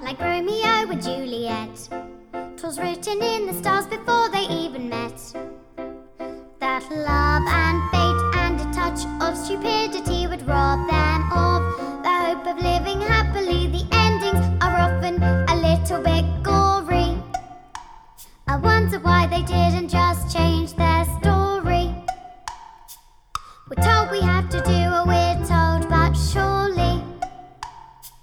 like Romeo and Juliet. 'Twas written in the stars before they even met, that love and fate and a touch of stupidity would rob them